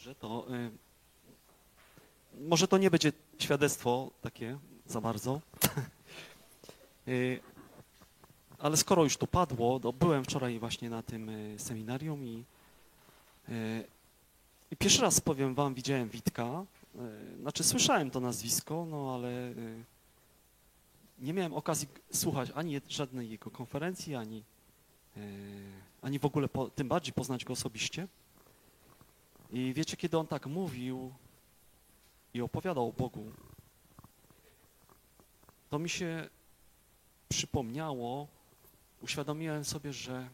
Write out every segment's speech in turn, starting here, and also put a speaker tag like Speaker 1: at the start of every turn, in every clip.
Speaker 1: Dobrze, to może to nie będzie świadectwo takie za bardzo, ale skoro już to padło, to byłem wczoraj właśnie na tym seminarium i pierwszy raz, powiem wam, widziałem Witka, znaczy słyszałem to nazwisko, no ale nie miałem okazji słuchać ani żadnej jego konferencji, ani w ogóle, tym bardziej poznać go osobiście. I wiecie, kiedy on tak mówił i opowiadał o Bogu, to mi się przypomniało, uświadomiłem sobie, że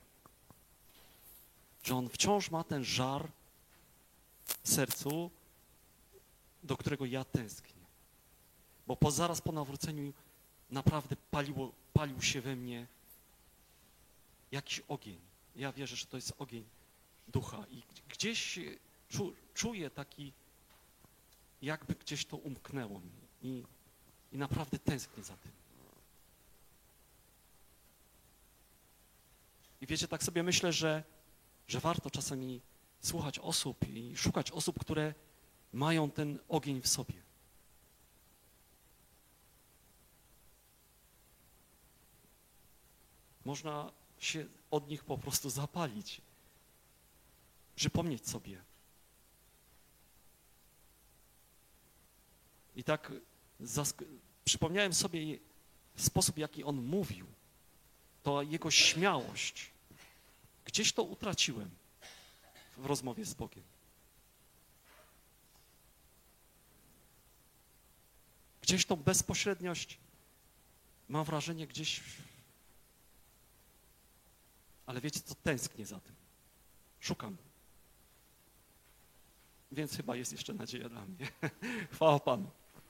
Speaker 1: on wciąż ma ten żar w sercu, do którego ja tęsknię. Bo zaraz po nawróceniu naprawdę palił się we mnie jakiś ogień. Ja wierzę, że to jest ogień ducha i gdzieś czuję taki, jakby gdzieś to umknęło mi i naprawdę tęsknię za tym. I wiecie, tak sobie myślę, że warto czasami słuchać osób i szukać osób, które mają ten ogień w sobie. Można się od nich po prostu zapalić, przypomnieć sobie. I tak przypomniałem sobie sposób, jaki on mówił, to jego śmiałość. Gdzieś to utraciłem w rozmowie z Bogiem. Gdzieś tą bezpośredniość, mam wrażenie, gdzieś... Ale wiecie co, tęsknię za tym. Szukam. Więc chyba jest jeszcze nadzieja dla mnie. Chwała Panu.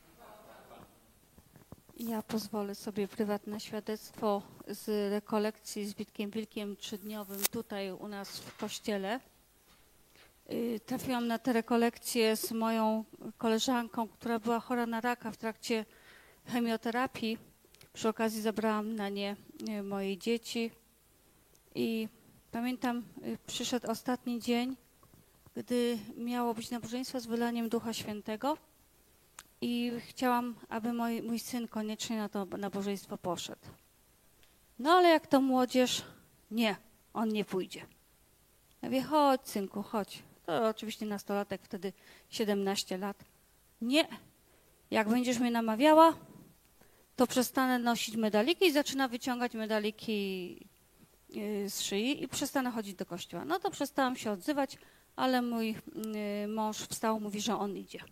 Speaker 2: Ja pozwolę sobie prywatne świadectwo z rekolekcji z Witkiem Wilkiem trzydniowym tutaj u nas w kościele. Trafiłam na tę rekolekcję z moją koleżanką, która była chora na raka w trakcie chemioterapii. Przy okazji zabrałam na nie moje dzieci i pamiętam, przyszedł ostatni dzień, gdy miało być nabożeństwo z wylaniem Ducha Świętego i chciałam, aby mój syn koniecznie na to nabożeństwo poszedł. No ale jak to młodzież, nie, on nie pójdzie. Ja mówię, chodź synku, chodź. To oczywiście nastolatek, wtedy 17 lat. Nie, jak będziesz mnie namawiała, to przestanę nosić medaliki i zaczyna wyciągać medaliki z szyi i przestanę chodzić do kościoła. No to przestałam się odzywać, ale mój mąż wstał, mówi, że on idzie.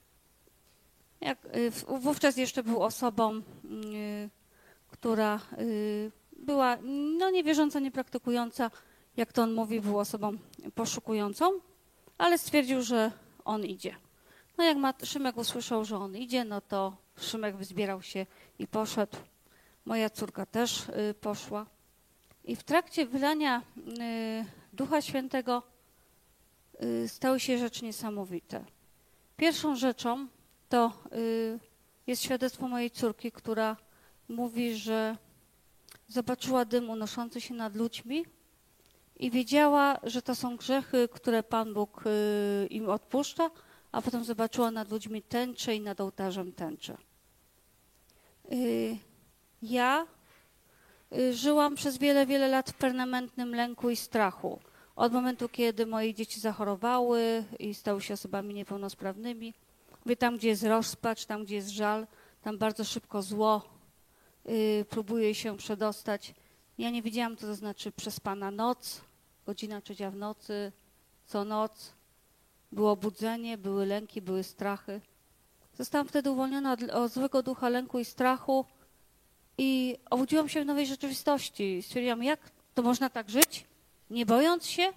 Speaker 2: Wówczas jeszcze był osobą, która była niewierząca, niepraktykująca, jak to on mówi, był osobą poszukującą, ale stwierdził, że on idzie. No jak Szymek usłyszał, że on idzie, no to Szymek wyzbierał się i poszedł. Moja córka też poszła. I w trakcie wylania Ducha Świętego stały się rzeczy niesamowite. Pierwszą rzeczą to jest świadectwo mojej córki, która mówi, że zobaczyła dym unoszący się nad ludźmi i wiedziała, że to są grzechy, które Pan Bóg im odpuszcza, a potem zobaczyła nad ludźmi tęczę i nad ołtarzem tęczę. Ja żyłam przez wiele, wiele lat w permanentnym lęku i strachu. Od momentu, kiedy moje dzieci zachorowały i stały się osobami niepełnosprawnymi. Mówię, tam, gdzie jest rozpacz, tam, gdzie jest żal, tam bardzo szybko zło próbuje się przedostać. Ja nie wiedziałam, co to znaczy przespana noc, godzina 3 w nocy, co noc. Było budzenie, były lęki, były strachy. Zostałam wtedy uwolniona od złego ducha lęku i strachu i obudziłam się w nowej rzeczywistości. Stwierdziłam, jak to można tak żyć, nie bojąc się?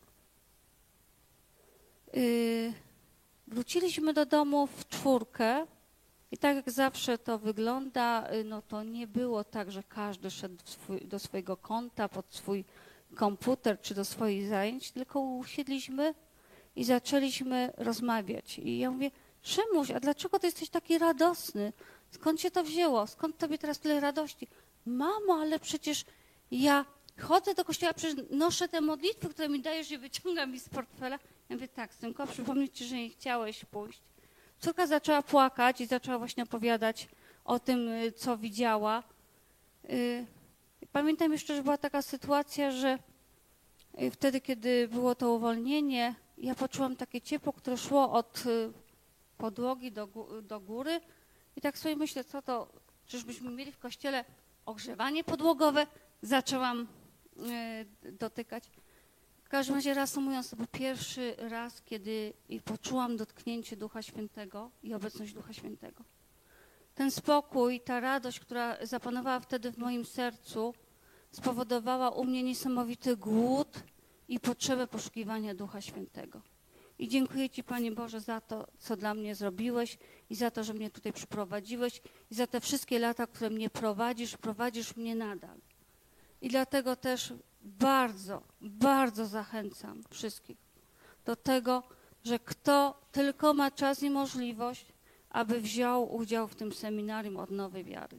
Speaker 2: Wróciliśmy do domu w 4 i tak jak zawsze to wygląda, no to nie było tak, że każdy szedł do swojego kąta, pod swój komputer czy do swoich zajęć, tylko usiedliśmy i zaczęliśmy rozmawiać. I ja mówię, Szymuś, a dlaczego ty jesteś taki radosny? Skąd się to wzięło? Skąd tobie teraz tyle radości? Mamo, ale przecież ja chodzę do kościoła, przecież noszę te modlitwy, które mi dajesz, je wyciągam mi z portfela Ja mówię, tak, synko, przypomnieć ci, że nie chciałeś pójść. Córka zaczęła płakać i zaczęła właśnie opowiadać o tym, co widziała. Pamiętam jeszcze, że była taka sytuacja, że wtedy, kiedy było to uwolnienie, ja poczułam takie ciepło, które szło od podłogi do góry i tak sobie myślę, co to, czyżbyśmy mieli w kościele ogrzewanie podłogowe? Zaczęłam dotykać. W każdym razie, reasumując, to był pierwszy raz, kiedy poczułam dotknięcie Ducha Świętego i obecność Ducha Świętego. Ten spokój, ta radość, która zapanowała wtedy w moim sercu, spowodowała u mnie niesamowity głód i potrzebę poszukiwania Ducha Świętego. I dziękuję Ci, Panie Boże, za to, co dla mnie zrobiłeś i za to, że mnie tutaj przyprowadziłeś i za te wszystkie lata, które mnie prowadzisz mnie nadal. I dlatego też bardzo, bardzo zachęcam wszystkich do tego, że kto tylko ma czas i możliwość, aby wziął udział w tym seminarium Odnowy Wiary.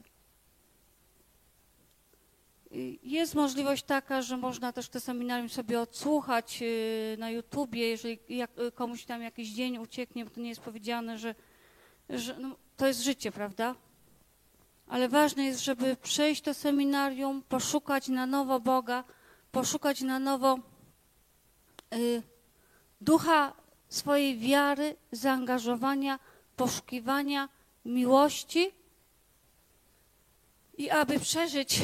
Speaker 2: Jest możliwość taka, że można też te seminarium sobie odsłuchać na YouTubie, jeżeli komuś tam jakiś dzień ucieknie, bo to nie jest powiedziane, że no, to jest życie, prawda? Ale ważne jest, żeby przejść to seminarium, poszukać na nowo Boga, poszukać na nowo ducha swojej wiary, zaangażowania, poszukiwania miłości i aby przeżyć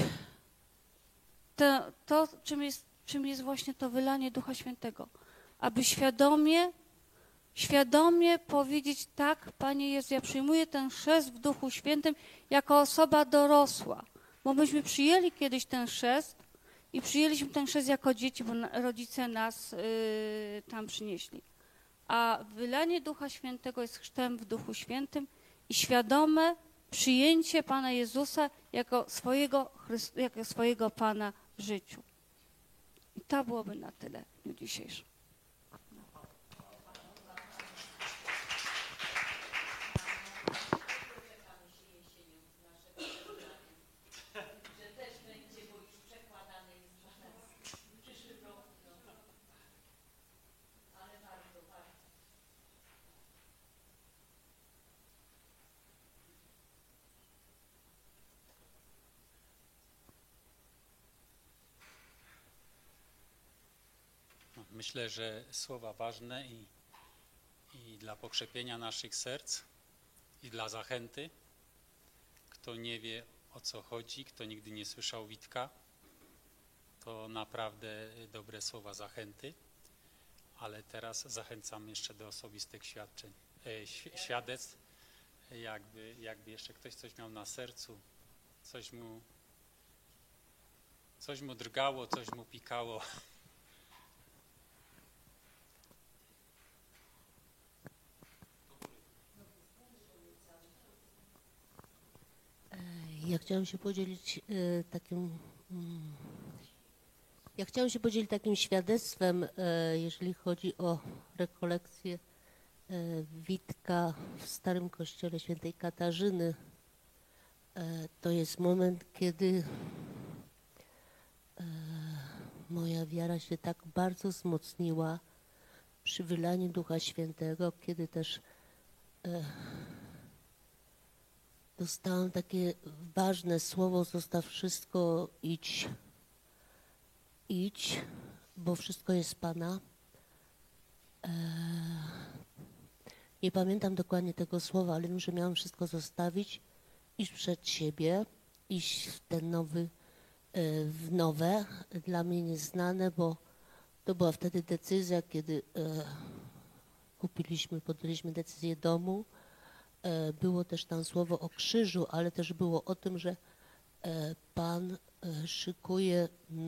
Speaker 2: to czym jest właśnie to wylanie Ducha Świętego. Aby świadomie powiedzieć, tak, Panie Jezu, ja przyjmuję ten chrzest w Duchu Świętym jako osoba dorosła, bo myśmy przyjęli kiedyś ten chrzest i przyjęliśmy ten chrzest jako dzieci, bo rodzice nas tam przynieśli. A wylanie Ducha Świętego jest chrztem w Duchu Świętym i świadome przyjęcie Pana Jezusa jako swojego Pana w życiu. I to byłoby na tyle w dniu dzisiejszym.
Speaker 3: Myślę, że słowa ważne i dla pokrzepienia naszych serc, i dla zachęty. Kto nie wie, o co chodzi, kto nigdy nie słyszał Witka, to naprawdę dobre słowa zachęty. Ale teraz zachęcam jeszcze do osobistych świadectw. Jakby jeszcze ktoś coś miał na sercu, coś mu drgało, coś mu pikało.
Speaker 4: Ja chciałam się podzielić takim świadectwem, jeżeli chodzi o rekolekcję Witka w Starym Kościele Świętej Katarzyny. To jest moment, kiedy moja wiara się tak bardzo wzmocniła przy wylaniu Ducha Świętego, kiedy też dostałam takie ważne słowo: zostaw wszystko, idź, bo wszystko jest Pana. Nie pamiętam dokładnie tego słowa, ale wiem, że miałam wszystko zostawić, iść przed siebie, iść w nowe, dla mnie nieznane, bo to była wtedy decyzja, kiedy podjęliśmy decyzję domu. Było też tam słowo o krzyżu, ale też było o tym, że Pan szykuje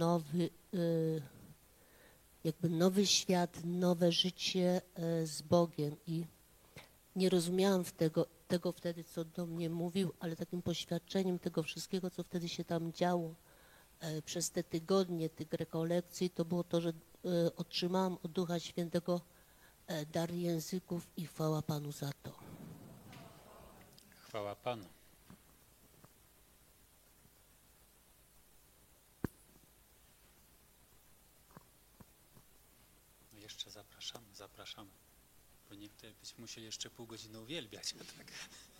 Speaker 4: nowy świat, nowe życie z Bogiem. I nie rozumiałam tego wtedy, co do mnie mówił, ale takim poświadczeniem tego wszystkiego, co wtedy się tam działo przez te tygodnie tych rekolekcji, to było to, że otrzymałam od Ducha Świętego dar języków i chwała Panu za to.
Speaker 3: Chwała Panu. Jeszcze zapraszam. zapraszamy. Bo niektórzy byśmy musieli jeszcze pół godziny uwielbiać. A tak.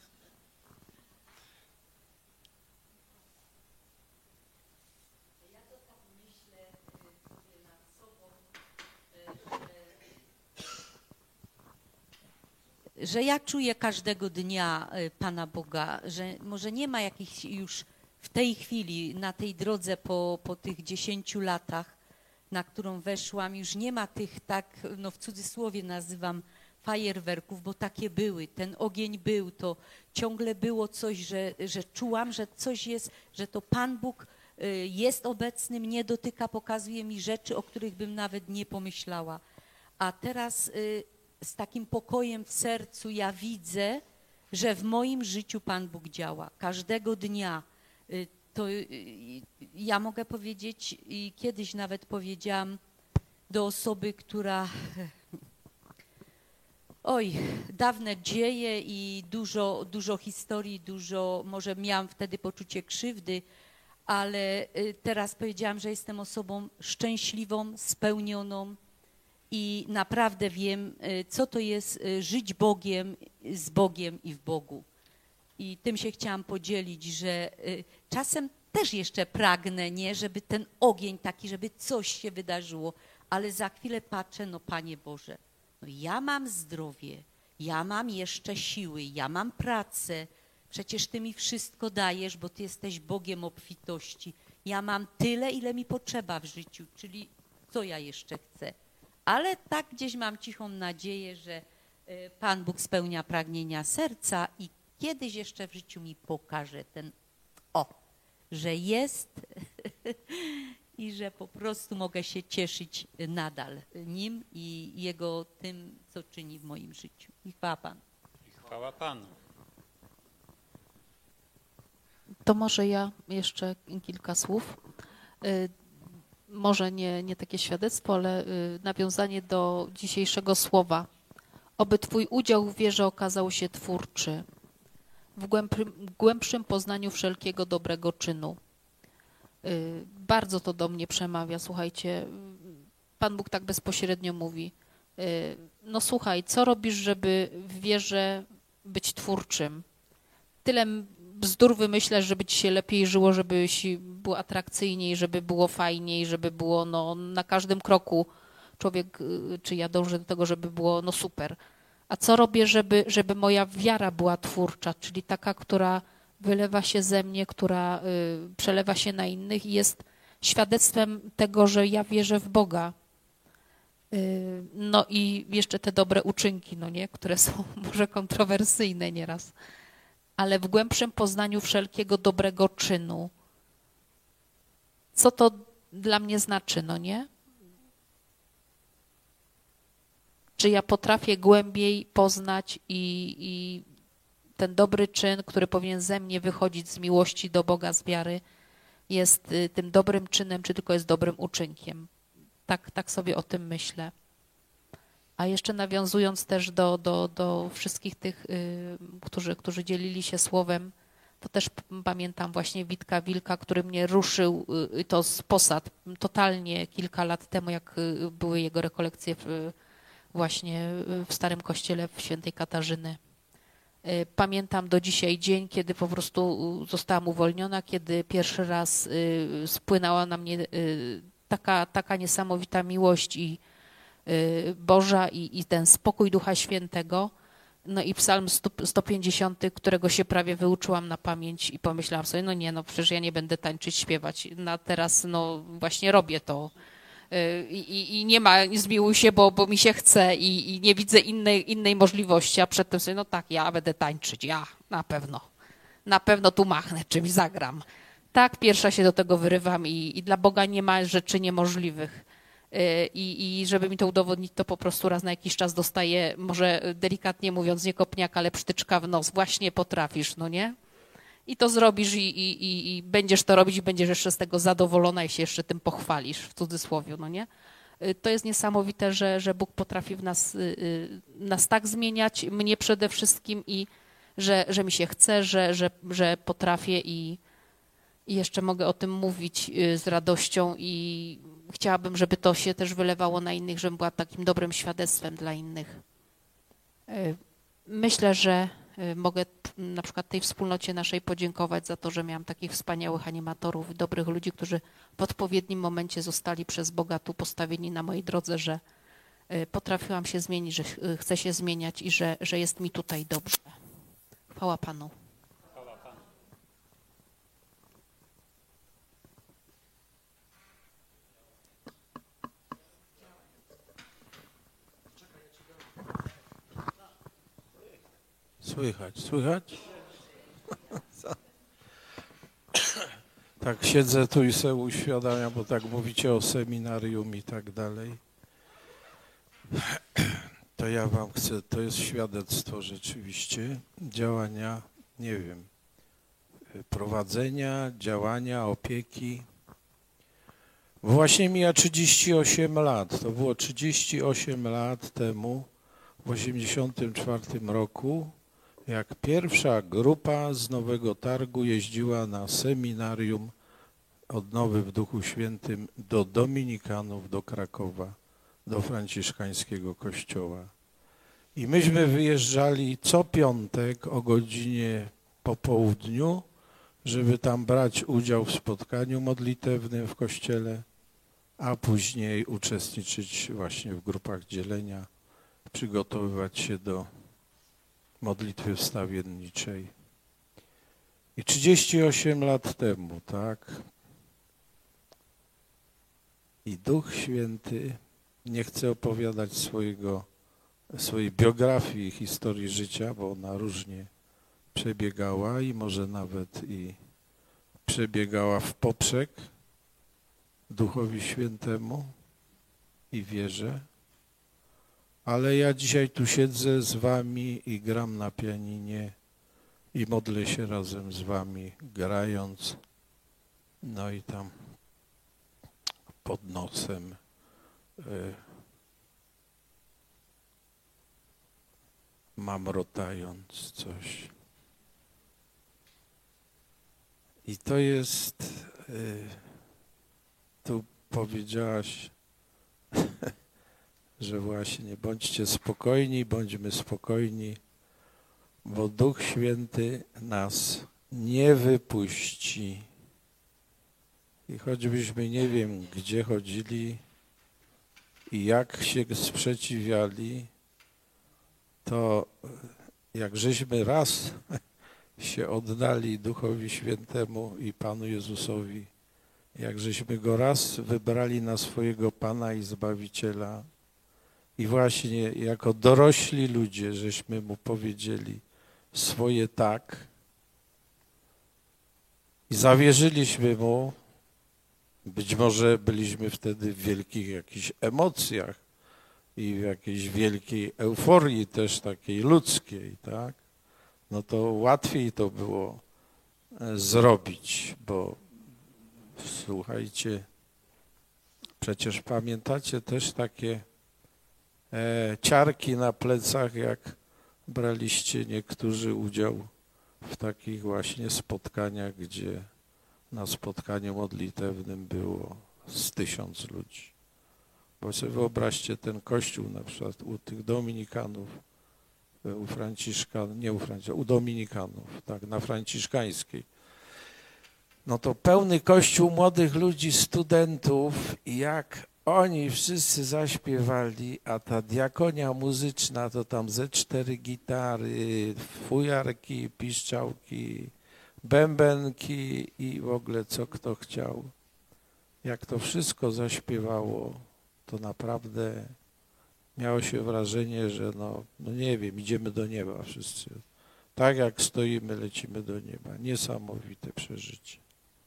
Speaker 5: Że ja czuję każdego dnia Pana Boga, że może nie ma jakichś już w tej chwili, na tej drodze po tych 10 latach, na którą weszłam, już nie ma tych tak, no w cudzysłowie nazywam, fajerwerków, bo takie były, ten ogień był, to ciągle było coś, że czułam, że coś jest, że to Pan Bóg jest obecny, mnie dotyka, pokazuje mi rzeczy, o których bym nawet nie pomyślała. A teraz z takim pokojem w sercu ja widzę, że w moim życiu Pan Bóg działa. Każdego dnia. To ja mogę powiedzieć i kiedyś nawet powiedziałam do osoby, która dawne dzieje i dużo historii, może miałam wtedy poczucie krzywdy, ale teraz powiedziałam, że jestem osobą szczęśliwą, spełnioną i naprawdę wiem, co to jest żyć Bogiem, z Bogiem i w Bogu. I tym się chciałam podzielić, że czasem też jeszcze pragnę, nie, żeby ten ogień taki, żeby coś się wydarzyło, ale za chwilę patrzę, no Panie Boże, no ja mam zdrowie, ja mam jeszcze siły, ja mam pracę, przecież Ty mi wszystko dajesz, bo Ty jesteś Bogiem obfitości. Ja mam tyle, ile mi potrzeba w życiu, czyli co ja jeszcze chcę. Ale tak gdzieś mam cichą nadzieję, że Pan Bóg spełnia pragnienia serca i kiedyś jeszcze w życiu mi pokaże że jest i że po prostu mogę się cieszyć nadal Nim i Jego tym, co czyni w moim życiu. I chwała Panu.
Speaker 3: Chwała Panu.
Speaker 6: To może ja jeszcze kilka słów. Może nie takie świadectwo, ale nawiązanie do dzisiejszego słowa. Oby Twój udział w wierze okazał się twórczy, w głębszym poznaniu wszelkiego dobrego czynu. Bardzo to do mnie przemawia, słuchajcie. Pan Bóg tak bezpośrednio mówi. No słuchaj, co robisz, żeby w wierze być twórczym? Tyle bzdur wymyślasz, żeby ci się lepiej żyło, żebyś było atrakcyjniej, żeby było fajniej, żeby było na każdym kroku człowiek, czy ja dążę do tego, żeby było super. A co robię, żeby moja wiara była twórcza, czyli taka, która wylewa się ze mnie, która przelewa się na innych i jest świadectwem tego, że ja wierzę w Boga. No i jeszcze te dobre uczynki, no nie, które są może kontrowersyjne nieraz, ale w głębszym poznaniu wszelkiego dobrego czynu. Co to dla mnie znaczy, no nie? Czy ja potrafię głębiej poznać i ten dobry czyn, który powinien ze mnie wychodzić z miłości do Boga, z wiary, jest tym dobrym czynem, czy tylko jest dobrym uczynkiem? Tak sobie o tym myślę. A jeszcze nawiązując też do wszystkich tych, którzy dzielili się słowem, to też pamiętam właśnie Witka Wilka, który mnie ruszył, to z Posad, totalnie kilka lat temu, jak były jego rekolekcje właśnie w Starym Kościele w Świętej Katarzyny. Pamiętam do dzisiaj dzień, kiedy po prostu zostałam uwolniona, kiedy pierwszy raz spłynęła na mnie taka niesamowita miłość i Boża i ten spokój Ducha Świętego. No i psalm 150, którego się prawie wyuczyłam na pamięć i pomyślałam sobie, przecież ja nie będę tańczyć, śpiewać. Teraz właśnie robię to. I nie ma, zmiłuj się, bo mi się chce i nie widzę innej możliwości, a przedtem sobie, ja będę tańczyć, ja na pewno tu machnę, czymś zagram. Tak, pierwsza się do tego wyrywam i dla Boga nie ma rzeczy niemożliwych. I żeby mi to udowodnić, to po prostu raz na jakiś czas dostaję, może delikatnie mówiąc, nie kopniaka, ale psztyczka w nos. Właśnie potrafisz, no nie? I to zrobisz i będziesz to robić i będziesz jeszcze z tego zadowolona i się jeszcze tym pochwalisz, w cudzysłowie, no nie? To jest niesamowite, że Bóg potrafi w nas tak zmieniać, mnie przede wszystkim i że mi się chce, że potrafię i jeszcze mogę o tym mówić z radością i chciałabym, żeby to się też wylewało na innych, żebym była takim dobrym świadectwem dla innych. Myślę, że mogę na przykład tej wspólnocie naszej podziękować za to, że miałam takich wspaniałych animatorów, dobrych ludzi, którzy w odpowiednim momencie zostali przez Boga tu postawieni na mojej drodze, że potrafiłam się zmienić, że chcę się zmieniać i że jest mi tutaj dobrze. Chwała Panu.
Speaker 3: Chwała Panu.
Speaker 7: Słychać, słychać? Tak siedzę tu i sobie uświadamiam, bo tak mówicie o seminarium i tak dalej. To ja wam chcę, to jest świadectwo rzeczywiście działania, nie wiem, prowadzenia, działania, opieki. Właśnie mija 38 lat, to było 38 lat temu, w 1984 roku, jak pierwsza grupa z Nowego Targu jeździła na seminarium Odnowy w Duchu Świętym do Dominikanów, do Krakowa, do franciszkańskiego kościoła. I myśmy wyjeżdżali co piątek o godzinie po południu, żeby tam brać udział w spotkaniu modlitewnym w kościele, a później uczestniczyć właśnie w grupach dzielenia, przygotowywać się do modlitwy wstawienniczej. I 38 lat temu, tak? I Duch Święty, nie chcę opowiadać swojej biografii, historii życia, bo ona różnie przebiegała i może nawet i przebiegała w poprzek Duchowi Świętemu i wierzę. Ale ja dzisiaj tu siedzę z wami i gram na pianinie i modlę się razem z wami, grając, no i tam pod nosem mamrotając coś. I to jest, tu powiedziałaś, że właśnie bądźcie spokojni, bądźmy spokojni, bo Duch Święty nas nie wypuści. I choćbyśmy nie wiem, gdzie chodzili i jak się sprzeciwiali, to jak żeśmy raz się oddali Duchowi Świętemu i Panu Jezusowi, jak żeśmy Go raz wybrali na swojego Pana i Zbawiciela i właśnie jako dorośli ludzie żeśmy Mu powiedzieli swoje tak i zawierzyliśmy Mu, być może byliśmy wtedy w wielkich jakichś emocjach i w jakiejś wielkiej euforii też takiej ludzkiej, tak? No to łatwiej to było zrobić, bo słuchajcie, przecież pamiętacie też takie ciarki na plecach, jak braliście niektórzy udział w takich właśnie spotkaniach, gdzie na spotkaniu modlitewnym było z 1000 ludzi. Bo sobie wyobraźcie ten kościół na przykład u tych Dominikanów, u Franciszkan, nie u Franciszkanów, u Dominikanów, tak, na Franciszkańskiej. No to pełny kościół młodych ludzi, studentów i jak oni wszyscy zaśpiewali, a ta diakonia muzyczna to tam ze 4 gitary, fujarki, piszczałki, bębenki i w ogóle co kto chciał. Jak to wszystko zaśpiewało, to naprawdę miało się wrażenie, że no nie wiem, idziemy do nieba wszyscy. Tak jak stoimy, lecimy do nieba. Niesamowite przeżycie.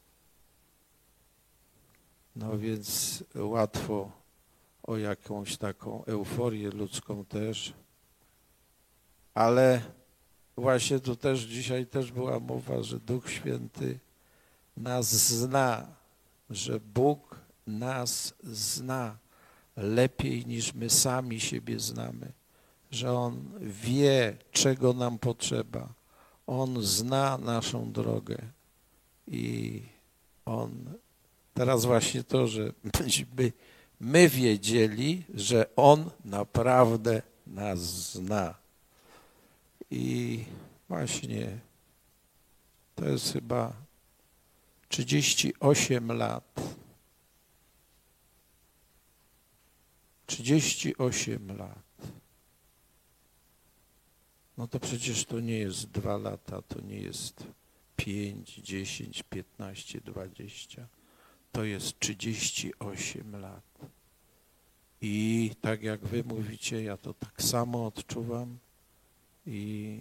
Speaker 7: No więc łatwo o jakąś taką euforię ludzką też, ale właśnie tu też dzisiaj też była mowa, że Duch Święty nas zna, że Bóg nas zna lepiej niż my sami siebie znamy, że On wie, czego nam potrzeba. On zna naszą drogę i On, teraz właśnie to, że my wiedzieli, że On naprawdę nas zna. I właśnie to jest chyba 38 lat. 38 lat. No to przecież to nie jest 2 lata, to nie jest 5, 10, 15, 20. To jest 38 lat. I tak jak wy mówicie, ja to tak samo odczuwam i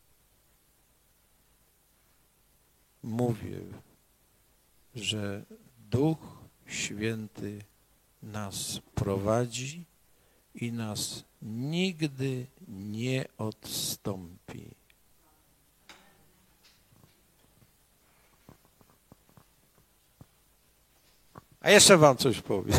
Speaker 7: mówię, że Duch Święty nas prowadzi i nas nigdy nie odstąpi. A jeszcze wam coś powiem.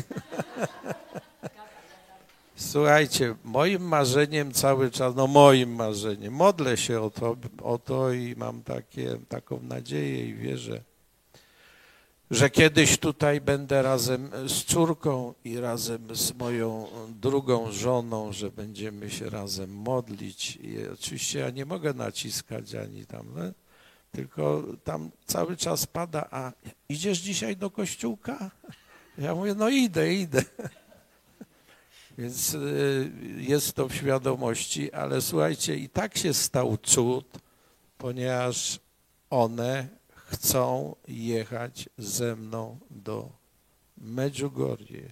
Speaker 7: Słuchajcie, moim marzeniem cały czas, no moim marzeniem, modlę się o to i mam taką nadzieję i wierzę, że kiedyś tutaj będę razem z córką i razem z moją drugą żoną, że będziemy się razem modlić. I oczywiście ja nie mogę naciskać ani tam, no, tylko tam cały czas pada, a idziesz dzisiaj do kościółka? Ja mówię, no idę. Więc jest to w świadomości, ale słuchajcie, i tak się stał cud, ponieważ one chcą jechać ze mną do Medjugorje.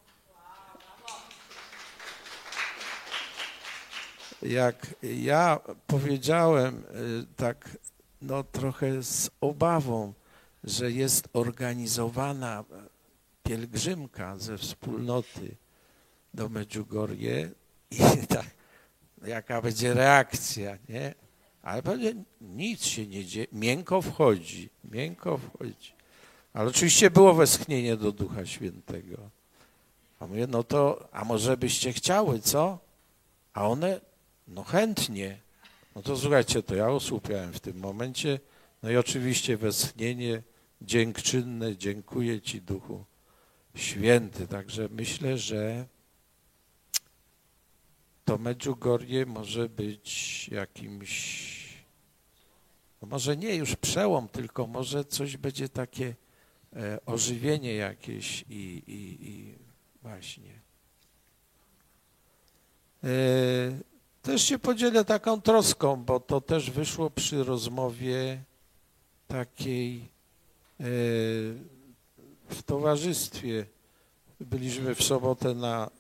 Speaker 7: Jak ja powiedziałem tak, no trochę z obawą, że jest organizowana pielgrzymka ze wspólnoty do Medjugorje i tak, jaka będzie reakcja, nie? Ale pewnie nic się nie dzieje, miękko wchodzi. Ale oczywiście było westchnienie do Ducha Świętego. A mówię, no to, a może byście chciały, co? A one, no chętnie. No to słuchajcie, to ja osłupiałem w tym momencie. No i oczywiście westchnienie dziękczynne, dziękuję Ci Duchu Święty. Także myślę, że to Medjugorje może być jakimś, no może nie już przełom, tylko może coś będzie takie ożywienie jakieś i właśnie. Też się podzielę taką troską, bo to też wyszło przy rozmowie takiej w towarzystwie. Byliśmy w sobotę na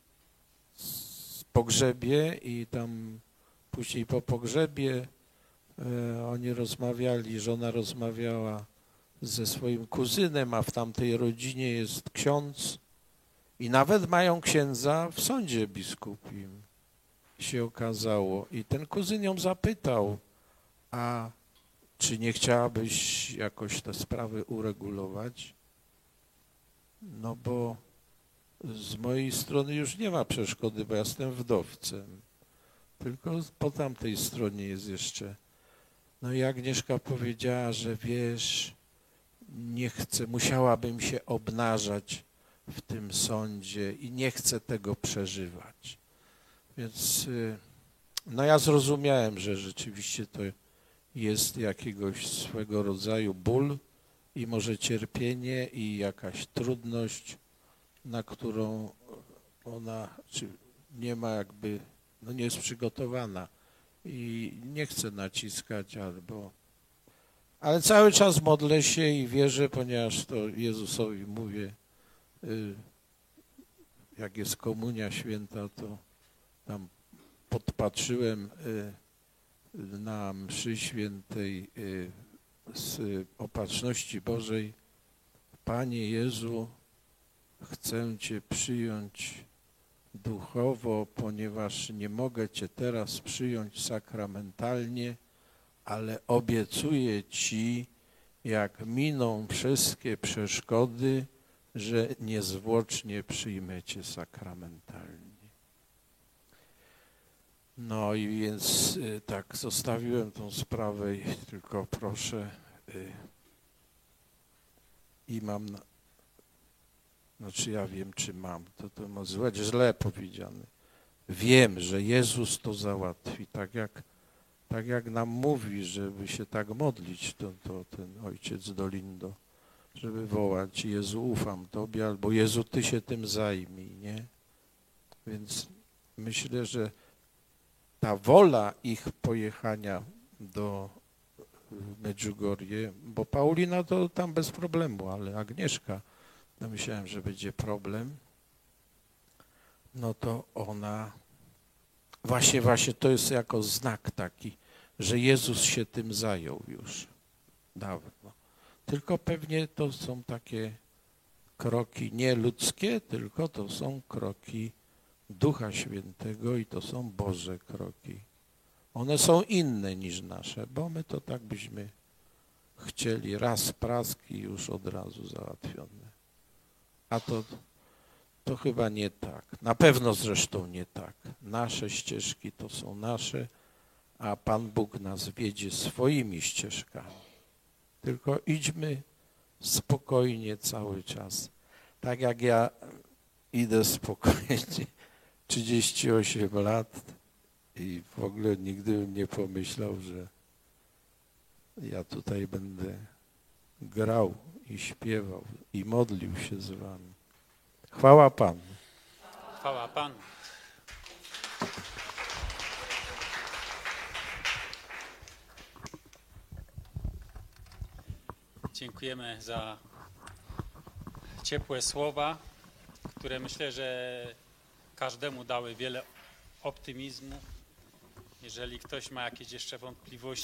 Speaker 7: pogrzebie i tam później po pogrzebie oni rozmawiali, żona rozmawiała ze swoim kuzynem, a w tamtej rodzinie jest ksiądz i nawet mają księdza w sądzie biskupim, się okazało. I ten kuzyn ją zapytał, a czy nie chciałabyś jakoś te sprawy uregulować? No bo z mojej strony już nie ma przeszkody, bo ja jestem wdowcem. Tylko po tamtej stronie jest jeszcze. No i Agnieszka powiedziała, że wiesz, nie chcę, musiałabym się obnażać w tym sądzie i nie chcę tego przeżywać. Więc no ja zrozumiałem, że rzeczywiście to jest jakiegoś swego rodzaju ból i może cierpienie i jakaś trudność, na którą ona nie ma jakby, no nie jest przygotowana i nie chce naciskać ale cały czas modlę się i wierzę, ponieważ to Jezusowi mówię, jak jest komunia święta, to tam podpatrzyłem na mszy świętej z Opatrzności Bożej, Panie Jezu, chcę Cię przyjąć duchowo, ponieważ nie mogę Cię teraz przyjąć sakramentalnie, ale obiecuję Ci, jak miną wszystkie przeszkody, że niezwłocznie przyjmę Cię sakramentalnie. No i więc tak zostawiłem tą sprawę i tylko proszę i mam, znaczy ja wiem, czy mam, to może źle powiedziane. Wiem, że Jezus to załatwi, tak jak nam mówi, żeby się tak modlić, to ten ojciec Dolindo, żeby wołać: Jezu, ufam Tobie, albo Jezu, Ty się tym zajmij, nie? Więc myślę, że ta wola ich pojechania do Medjugorje, bo Paulina to tam bez problemu, ale Agnieszka, no myślałem, że będzie problem, no to ona, właśnie to jest jako znak taki, że Jezus się tym zajął już dawno. Tylko pewnie to są takie kroki nie ludzkie, tylko to są kroki Ducha Świętego i to są Boże kroki. One są inne niż nasze, bo my to tak byśmy chcieli raz prask i już od razu załatwione. A to chyba nie tak. Na pewno zresztą nie tak. Nasze ścieżki to są nasze, a Pan Bóg nas wiedzie swoimi ścieżkami. Tylko idźmy spokojnie cały czas. Tak jak ja idę spokojnie 38 lat i w ogóle nigdy bym nie pomyślał, że ja tutaj będę grał i śpiewał i modlił się z wami. Chwała Panu.
Speaker 3: Chwała Panu. Dziękujemy za ciepłe słowa, które myślę, że każdemu dały wiele optymizmu. Jeżeli ktoś ma jakieś jeszcze wątpliwości,